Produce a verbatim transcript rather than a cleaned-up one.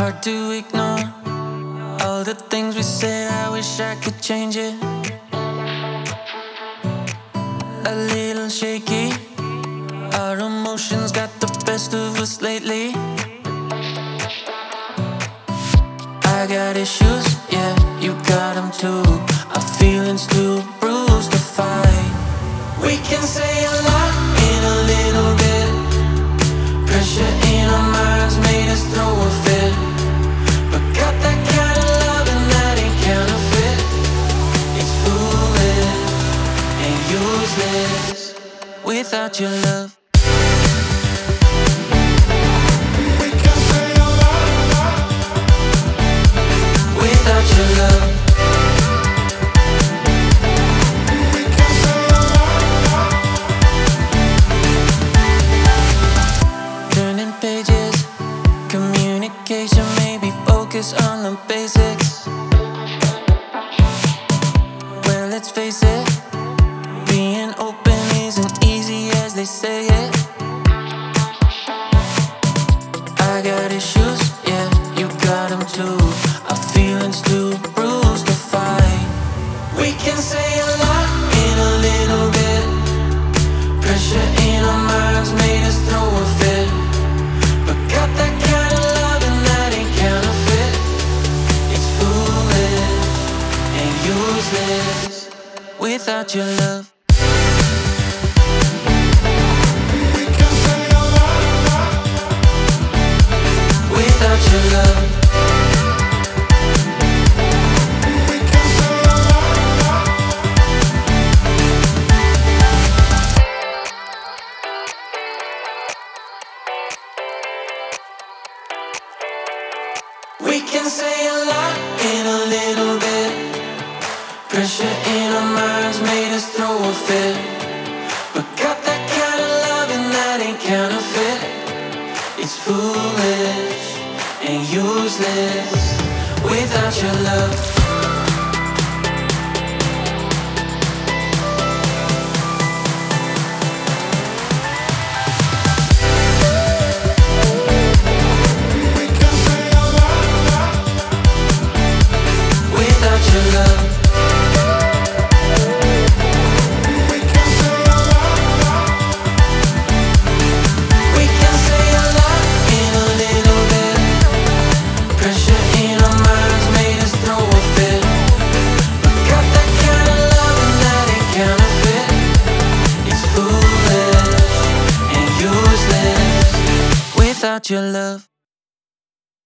hard to ignore all the things we said. I wish I could change it. A little shaky, our emotions got the best of us lately. I got issues, yeah, you got them too. Our feelings too bruised to fight. We can say a lot in a little bit. Pressure in our minds made us throw a fit. But got that kind of love and that ain't counterfeit. It's foolish and useless without your love. Without your love, turning pages, communication, maybe focus on the basics. Well, let's face it, being open isn't easy as they say it. I got issues, yeah, you got them too. Our feelings too bruised to fight. We can say a lot in a little bit. Pressure in our minds made us throw a fit. But got that kind of love and that ain't counterfeit. It's foolish and useless without your love. Without your love, we can say a lot in a little bit. Pressure in our minds made us throw a fit. But got that kind of love and that ain't counterfeit. It's foolish and useless without your love. Without your love, we can say a lot in a little bit. Pressure in our minds made us throw a fit. But got that kind of love and that ain't counterfeit. It's foolish and useless without your love.